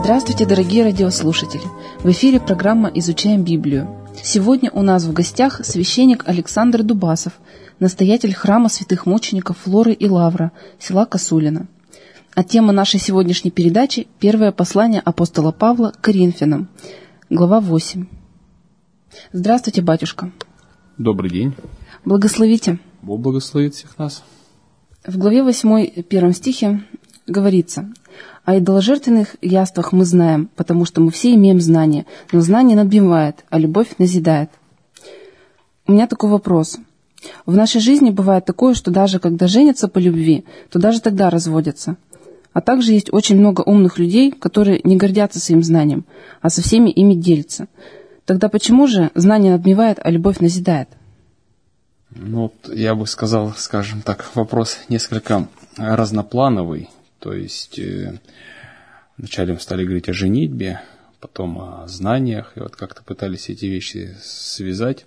Здравствуйте, дорогие радиослушатели! В эфире программа «Изучаем Библию». Сегодня у нас в гостях священник Александр Дубасов, настоятель храма святых мучеников Флоры и Лавра, села Косулино. А тема нашей сегодняшней передачи – первое послание апостола Павла к Коринфянам, глава 8. Здравствуйте, батюшка! Добрый день! Благословите! Бог благословит всех нас! В главе 8, 1 стихе говорится: «О идоложертвенных яствах мы знаем, потому что мы все имеем знание, но знание надбивает, а любовь назидает». У меня такой вопрос. В нашей жизни бывает такое, что даже когда женятся по любви, то даже тогда разводятся. А также есть очень много умных людей, которые не гордятся своим знанием, а со всеми ими делятся. Тогда почему же знание надбивает, а любовь назидает? Я бы сказал, скажем так, вопрос несколько разноплановый. То есть вначале мы стали говорить о женитьбе, потом о знаниях, и как-то пытались эти вещи связать.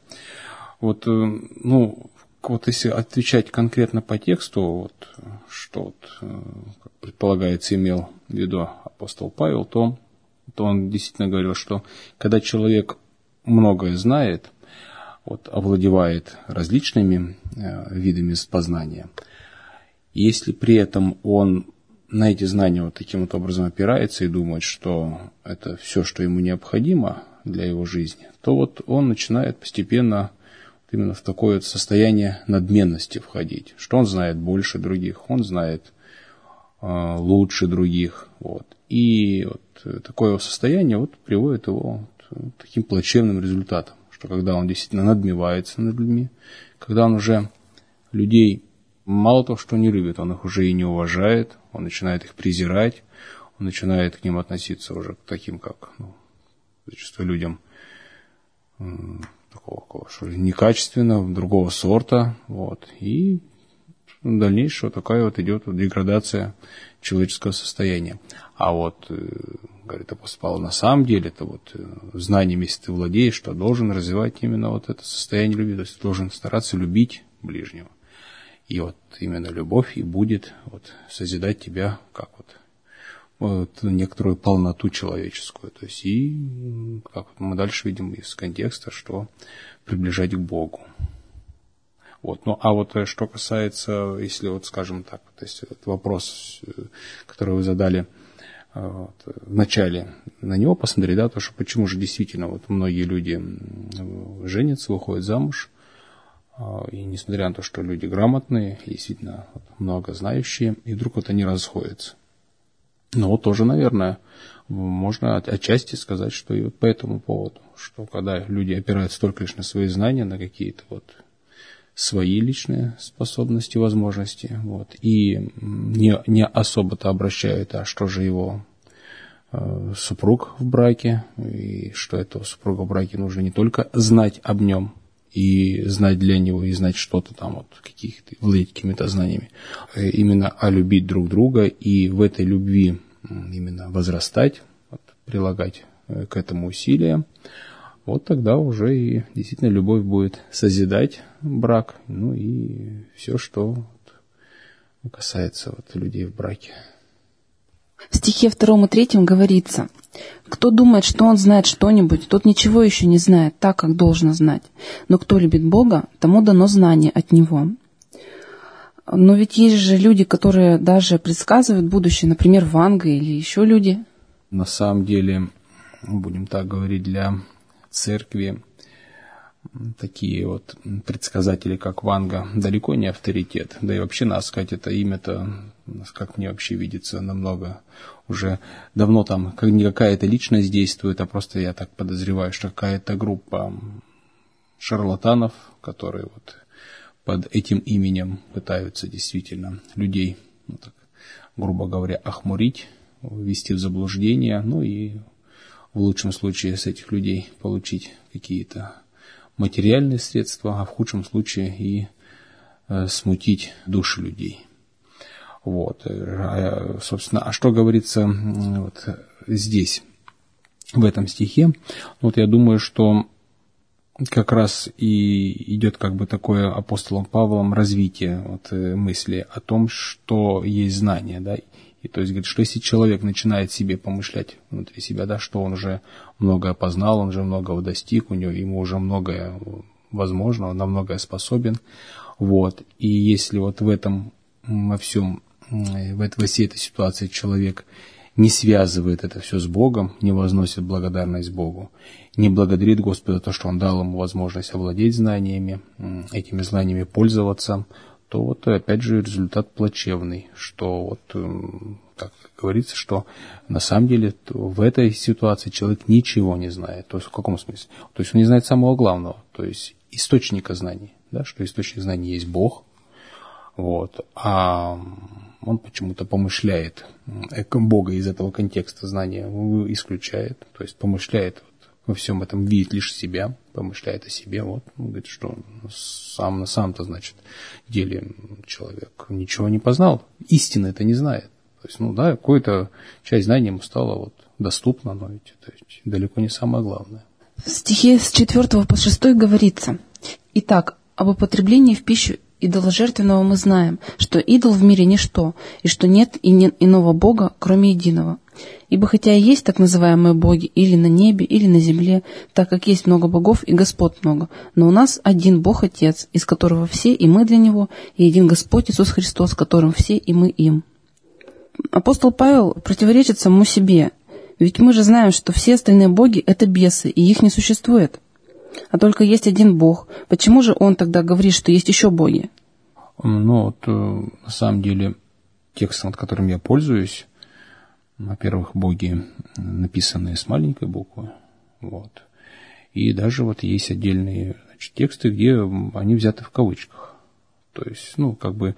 Если отвечать конкретно по тексту, что как предполагается, имел в виду апостол Павел, то он действительно говорил, что когда человек многое знает, овладевает различными видами познания, если при этом он на эти знания таким образом опирается и думает, что это все, что ему необходимо для его жизни, то он начинает постепенно именно в такое состояние надменности входить, что он знает больше других, он знает лучше других. И такое состояние приводит его к таким плачевным результатам, что когда он действительно надмевается над людьми, когда он уже людей мало того, что не любит, он их уже и не уважает, он начинает их презирать, он начинает к ним относиться уже к таким, как зачастую людям такого некачественного, другого сорта. И дальнейшая такая идет деградация человеческого состояния. Говорит апостол Павел, на самом деле это знанием, если ты владеешь, то должен развивать именно это состояние любви, то есть должен стараться любить ближнего. И именно любовь и будет созидать тебя как некоторую полноту человеческую. То есть как мы дальше видим из контекста, что приближать к Богу. Что касается, если скажем так, то есть вопрос, который вы задали в начале, на него посмотреть, то что почему же действительно многие люди женятся, выходят замуж, и несмотря на то, что люди грамотные, действительно много знающие, и вдруг они расходятся. Тоже, наверное, можно отчасти сказать, что и по этому поводу, что когда люди опираются только лишь на свои знания, на какие-то свои личные способности, возможности, и не особо-то обращают, а что же его супруг в браке, и что этого супруга в браке нужно не только знать об нем, и знать для него, и знать что-то там, владеть какими-то знаниями, именно любить друг друга, и в этой любви именно возрастать, прилагать к этому усилия, тогда уже и действительно любовь будет созидать брак, и все, что касается людей в браке. В стихе 2 и 3 говорится: «Кто думает, что он знает что-нибудь, тот ничего еще не знает так, как должно знать. Но кто любит Бога, тому дано знание от Него». Но ведь есть же люди, которые даже предсказывают будущее, например, Ванга или еще люди. На самом деле, будем так говорить, для церкви такие предсказатели, как Ванга, далеко не авторитет. Да и вообще, надо сказать, это имя-то, как мне вообще видится, намного уже давно там не какая-то личность действует, а просто я так подозреваю, что какая-то группа шарлатанов, которые под этим именем пытаются действительно людей, грубо говоря, охмурить, ввести в заблуждение, и в лучшем случае с этих людей получить какие-то материальные средства, а в худшем случае и смутить души людей. Собственно, а что говорится здесь, в этом стихе? Я думаю, что как раз и идет такое апостолом Павлом развитие мысли о том, что есть знание, И то есть, говорит, что если человек начинает себе помышлять внутри себя, да, что он уже многое познал, он уже многого достиг, ему уже многое возможно, он на многое способен. Вот. И если вот в этом, во всем, во всей этой ситуации человек не связывает это все с Богом, не возносит благодарность Богу, не благодарит Господа за то, что Он дал ему возможность овладеть знаниями, этими знаниями пользоваться, то вот опять же результат плачевный, что вот, как говорится, что на самом деле в этой ситуации человек ничего не знает. То есть в каком смысле? То есть он не знает самого главного, то есть источника знаний, да, что источник знаний есть Бог, вот, а он почему-то помышляет Бога из этого контекста знания, исключает, то есть помышляет во всем этом, видит лишь себя, помышляет о себе, вот, он говорит, что сам-то, значит, в деле человек ничего не познал, истины это не знает. То есть, ну да, какая-то часть знаний ему стала вот доступна, но ведь это далеко не самое главное. В стихе с 4 по 6 говорится: «Итак, об употреблении в пищу идоложертвенного мы знаем, что идол в мире ничто, и что нет иного Бога, кроме единого. Ибо хотя и есть так называемые боги или на небе, или на земле, так как есть много богов и господ много, но у нас один Бог Отец, из которого все и мы для Него, и один Господь Иисус Христос, которым все и мы им». Апостол Павел противоречит самому себе, ведь мы же знаем, что все остальные боги — это бесы, и их не существует. А только есть один Бог. Почему же он тогда говорит, что есть еще боги? Ну, вот, на самом деле, текстом, которым я пользуюсь, во-первых, боги написанные с маленькой буквы, вот. И даже вот есть отдельные, значит, тексты, где они взяты в кавычках. То есть, ну, как бы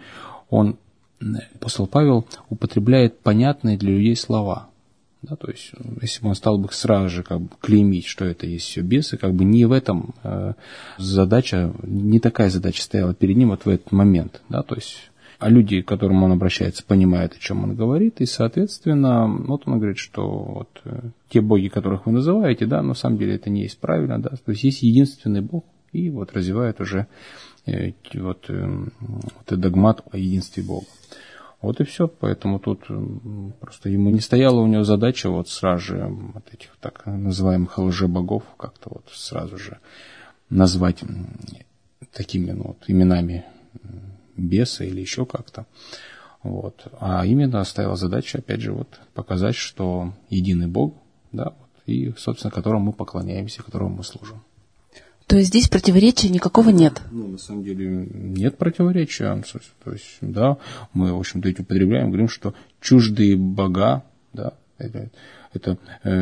апостол Павел употребляет понятные для людей слова. Да, то есть, если бы он стал бы сразу же как бы клеймить, что это есть все бесы, как бы не в этом задача, не такая задача стояла перед ним вот в этот момент. Да, то есть, а люди, к которым он обращается, понимают, о чем он говорит, и, соответственно, вот он говорит, что вот те боги, которых вы называете, да, на самом деле это не есть правильно, да, то есть есть единственный Бог, и вот развивает уже вот этот догмат о единстве Бога. Вот и все, поэтому тут просто ему не стояла у него задача вот сразу же вот этих так называемых лжебогов как-то вот сразу же назвать такими вот именами беса или еще как-то. Вот. А именно стояла задача, опять же, вот показать, что единый Бог, да, вот, и, собственно, которому мы поклоняемся, которому мы служим. То есть здесь противоречия никакого нет? Ну, на самом деле, нет противоречия. То есть, да, мы, в общем-то, эти употребляем, говорим, что чуждые бога, да, это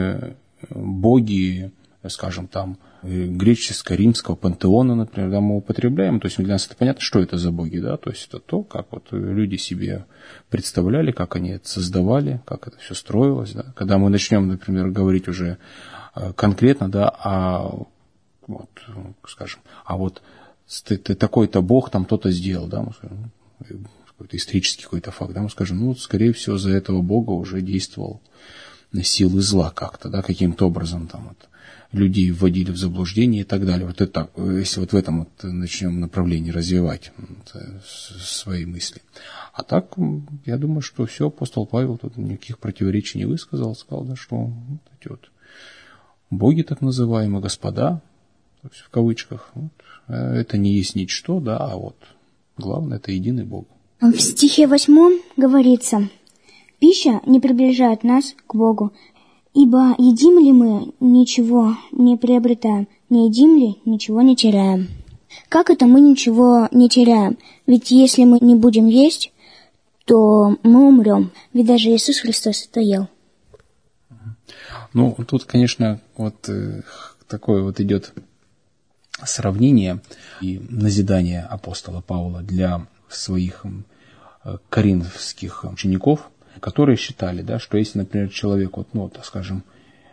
боги, скажем, там, греческо-римского пантеона, например, да, мы употребляем. То есть для нас это понятно, что это за боги, да, то есть это то, как вот люди себе представляли, как они это создавали, как это все строилось, да. Когда мы начнем, например, говорить уже конкретно, да, вот, скажем, а вот такой-то Бог там кто-то сделал, да, мы скажем, какой-то исторический какой-то факт, да, мы скажем, ну, скорее всего, за этого Бога уже действовал силы зла как-то, да, каким-то образом там вот людей вводили в заблуждение и так далее. Вот это так, если вот в этом вот начнем направлении развивать свои мысли. А так, я думаю, что все, апостол Павел тут никаких противоречий не высказал, сказал, да, что вот эти вот боги так называемые, господа, то есть в кавычках, вот, это не есть ничто, да, а вот главное, это единый Бог. В стихе 8 говорится: «Пища не приближает нас к Богу, ибо едим ли мы, ничего не приобретаем, не едим ли, ничего не теряем». Как это мы ничего не теряем? Ведь если мы не будем есть, то мы умрем. Ведь даже Иисус Христос это ел. Ну, тут, конечно, вот такое вот идет сравнение и назидание апостола Павла для своих коринфских учеников, которые считали, да, что если, например, человек, вот, ну, так скажем,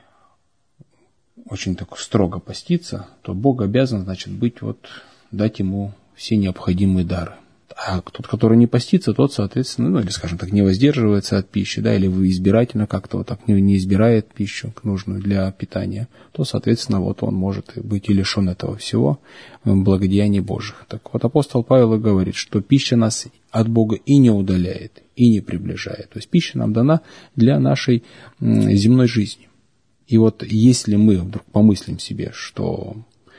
очень так строго постится, то Бог обязан, значит, быть, вот, дать ему все необходимые дары. А тот, который не постится, тот, соответственно, ну, или, скажем так, не воздерживается от пищи, да, или избирательно как-то вот так не избирает пищу нужную для питания, то, соответственно, вот он может быть и лишен этого всего благодеяний Божьих. Так вот, апостол Павел и говорит, что пища нас от Бога и не удаляет, и не приближает. То есть пища нам дана для нашей земной жизни. И вот если мы вдруг помыслим себе, что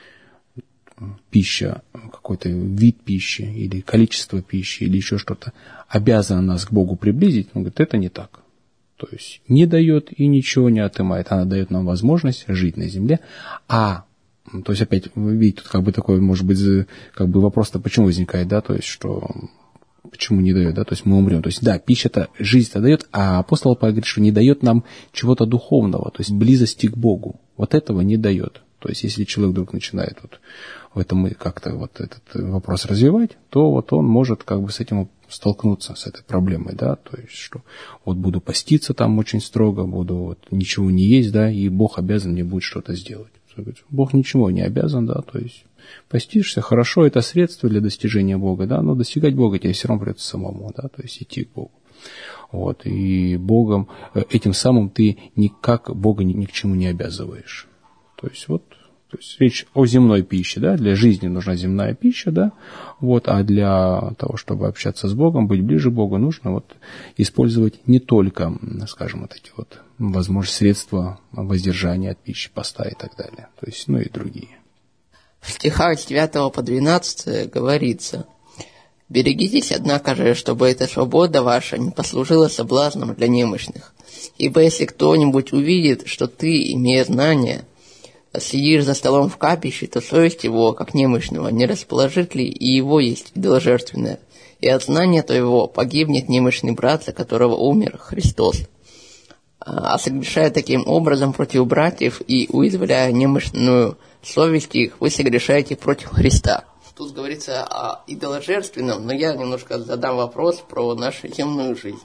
пища, какой-то вид пищи или количество пищи или еще что-то обязано нас к Богу приблизить, он говорит, это не так. То есть не дает и ничего не отымает. Она дает нам возможность жить на земле. То есть опять, вы видите, тут как бы такой, может быть, как бы вопрос-то почему возникает, да, то есть что почему не дает, да, то есть мы умрем. То есть да, пища-то, жизнь-то дает, а апостол Павел говорит, что не дает нам чего-то духовного, то есть близости к Богу. Вот этого не дает. То есть если человек вдруг начинает вот в этом как-то вот этот вопрос развивать, то вот он может как бы с этим столкнуться, с этой проблемой, да, то есть что вот буду поститься там очень строго, буду вот ничего не есть, да, и Бог обязан мне будет что-то сделать. Бог ничего не обязан, да, то есть постишься, хорошо, это средство для достижения Бога, да, но достигать Бога тебе все равно придется самому, да, то есть идти к Богу. Вот, и Богом, этим самым ты никак Бога ни к чему не обязываешь. То есть речь о земной пище, да, для жизни нужна земная пища, да, вот, а для того, чтобы общаться с Богом, быть ближе к Богу, нужно вот использовать не только, скажем, вот эти вот возможные средства воздержания от пищи, поста и так далее, то есть, ну и другие. В стихах с 9 по 12 говорится: «Берегитесь, однако же, чтобы эта свобода ваша не послужила соблазном для немощных. Ибо если кто-нибудь увидит, что ты, имея знание, сидишь за столом в капище, то совесть его, как немощного, не расположит ли и его есть идоложертвенное, и от знания твоего погибнет немощный брат, за которого умер Христос. А согрешая таким образом против братьев и уязвляя немощную совесть их, вы согрешаете против Христа». Тут говорится о идоложертвенном, но я немножко задам вопрос про нашу земную жизнь.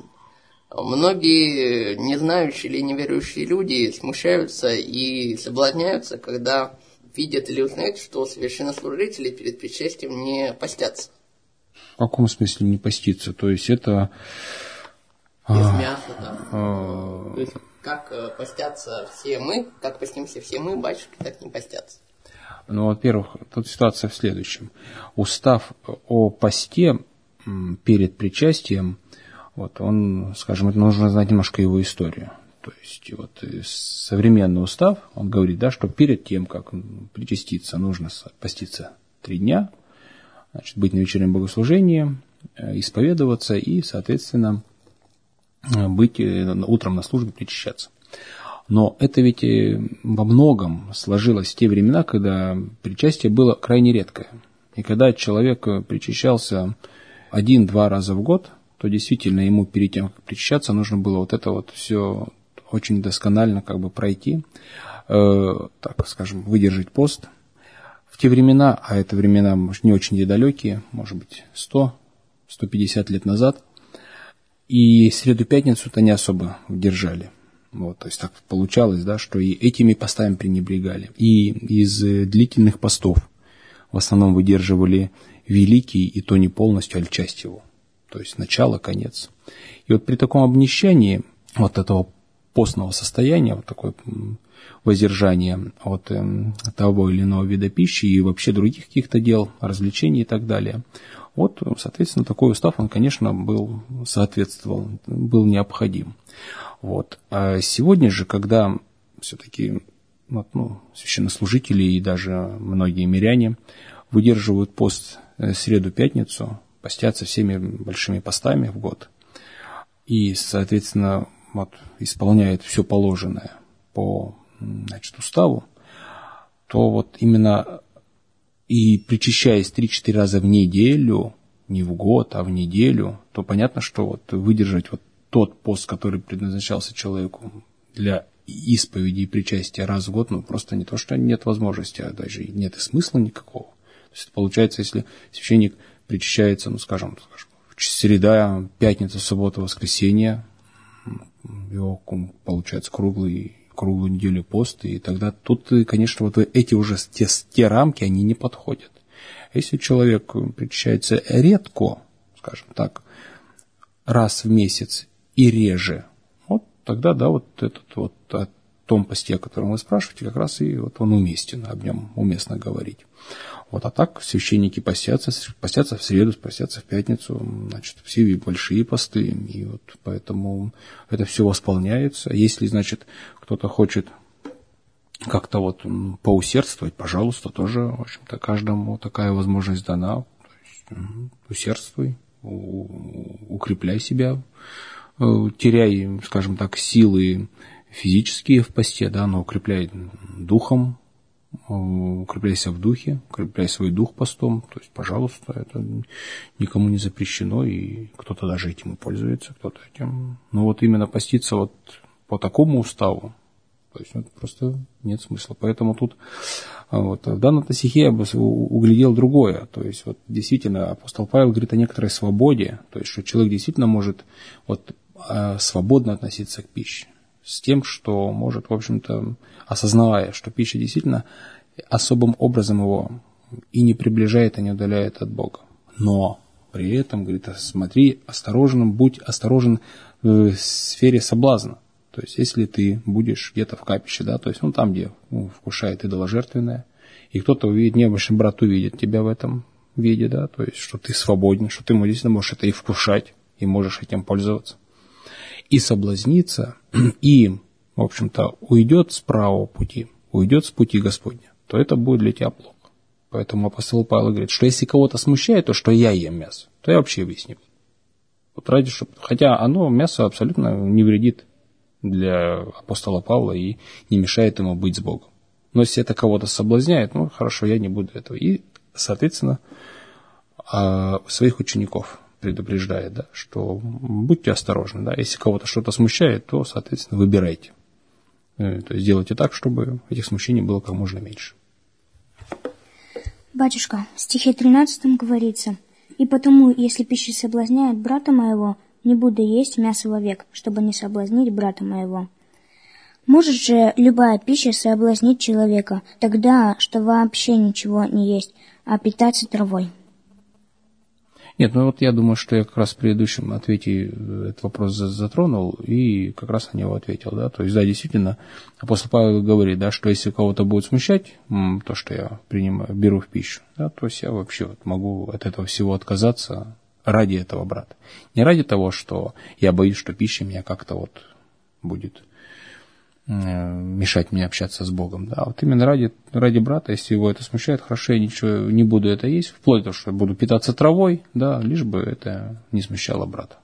Многие незнающие или неверующие люди смущаются и соблазняются, когда видят или узнают, что священнослужители перед причастием не постятся. В каком смысле не поститься? То есть это... Без мяса, да. То есть как постятся все мы, как постимся все мы, батюшки, так не постятся. Ну, во-первых, тут ситуация в следующем. Устав о посте перед причастием, вот он, скажем, это нужно знать немножко его историю. То есть вот современный устав, он говорит, да, что перед тем, как причаститься, нужно поститься 3 дня, значит, быть на вечернем богослужении, исповедоваться и, соответственно, быть утром на службе, причащаться. Но это ведь во многом сложилось в те времена, когда причастие было крайне редкое. И когда человек причащался 1-2 раза в год, то действительно ему перед тем, как причащаться, нужно было вот это вот все очень досконально как бы пройти, так скажем, выдержать пост. В те времена, а это времена, может, не очень недалекие, может быть, 100-150 лет назад, и среду-пятницу-то не особо держали. Вот, то есть так получалось, да, что и этими постами пренебрегали. И из длительных постов в основном выдерживали великий, и то не полностью, а часть его. То есть начало, конец. И вот при таком обнищании вот этого постного состояния, вот такое воздержание от того или иного вида пищи и вообще других каких-то дел, развлечений и так далее. Вот, соответственно, такой устав, он, конечно, соответствовал, был необходим. Вот. А сегодня же, когда все-таки священнослужители и даже многие миряне выдерживают пост среду-пятницу, постятся всеми большими постами в год и, соответственно, вот, исполняют все положенное по, значит, уставу, то вот именно и причащаясь 3-4 раза в неделю, не в год, а в неделю, то понятно, что вот выдержать вот тот пост, который предназначался человеку для исповеди и причастия раз в год, просто не то, что нет возможности, а даже нет и смысла никакого. То есть получается, если священник причащается, скажем, среда, пятница, суббота, воскресенье, его, получается, круглую неделю пост, и тогда тут, конечно, вот эти уже те рамки, они не подходят. Если человек причащается редко, скажем так, раз в месяц и реже, вот тогда, да, вот этот вот о том посте, о котором вы спрашиваете, как раз и вот он уместен, об нем уместно говорить. Вот, а так священники постятся в среду, постятся в пятницу, значит, все большие посты, и вот поэтому это все восполняется. Если, значит, кто-то хочет как-то вот поусердствовать, пожалуйста, тоже, в общем-то, каждому такая возможность дана. То есть, усердствуй, укрепляй себя, теряй, скажем так, силы физические в посте, да, но укрепляй духом, укрепляйся в духе, укрепляй свой дух постом, то есть, пожалуйста, это никому не запрещено, и кто-то даже этим и пользуется, кто-то этим. Но вот именно поститься вот по такому уставу, то есть вот просто нет смысла. Поэтому тут вот, в данном стихе я бы углядел другое. То есть вот действительно апостол Павел говорит о некоторой свободе, то есть что человек действительно может вот, свободно относиться к пище. С тем, что может, в общем-то, осознавая, что пища действительно особым образом его и не приближает, и не удаляет от Бога. Но при этом, говорит, смотри осторожным, будь осторожен в сфере соблазна. То есть, если ты будешь где-то в капище, да, то есть, там, где вкушает идоложертвенное, и кто-то увидит, необычный брат увидит тебя в этом виде, да, то есть, что ты свободен, что ты действительно можешь это и вкушать, и можешь этим пользоваться. И соблазниться, и, в общем-то, уйдет с правого пути, уйдет с пути Господня, то это будет для тебя плохо. Поэтому апостол Павел говорит, что если кого-то смущает то, что я ем мясо, то я вообще есть не буду. Вот ради, чтобы... Хотя оно, мясо, абсолютно не вредит для апостола Павла и не мешает ему быть с Богом. Но если это кого-то соблазняет, хорошо, я не буду этого. И, соответственно, своих учеников предупреждает, да, что будьте осторожны, да, если кого-то что-то смущает, то, соответственно, выбирайте. То есть делайте так, чтобы этих смущений было как можно меньше. Батюшка, в стихе 13 говорится: «И потому, если пища соблазняет брата моего, не буду есть мясо вовек, чтобы не соблазнить брата моего». Может же любая пища соблазнить человека, тогда, что вообще ничего не есть, а питаться травой? Нет, я думаю, что я как раз в предыдущем ответе этот вопрос затронул и как раз на него ответил, да, то есть, да, действительно, апостол Павел говорит, да, что если кого-то будет смущать то, что я беру в пищу, да, то есть я вообще могу от этого всего отказаться ради этого брата. Не ради того, что я боюсь, что пища меня как-то будет мешать мне общаться с Богом. Да, вот именно ради брата, если его это смущает, хорошо, я ничего не буду это есть, вплоть до того, что буду питаться травой, да, лишь бы это не смущало брата.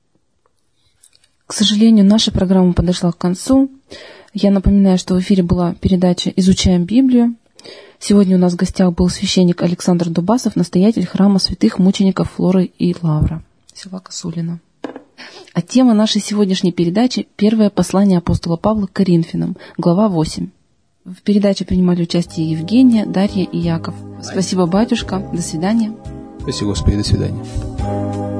К сожалению, наша программа подошла к концу. Я напоминаю, что в эфире была передача «Изучаем Библию». Сегодня у нас в гостях был священник Александр Дубасов, настоятель храма святых мучеников Флоры и Лавра, села Косулина. А тема нашей сегодняшней передачи – первое послание апостола Павла к Коринфянам, глава 8. В передаче принимали участие Евгения, Дарья и Яков. Спасибо, батюшка. До свидания. Спасибо, Господи. До свидания.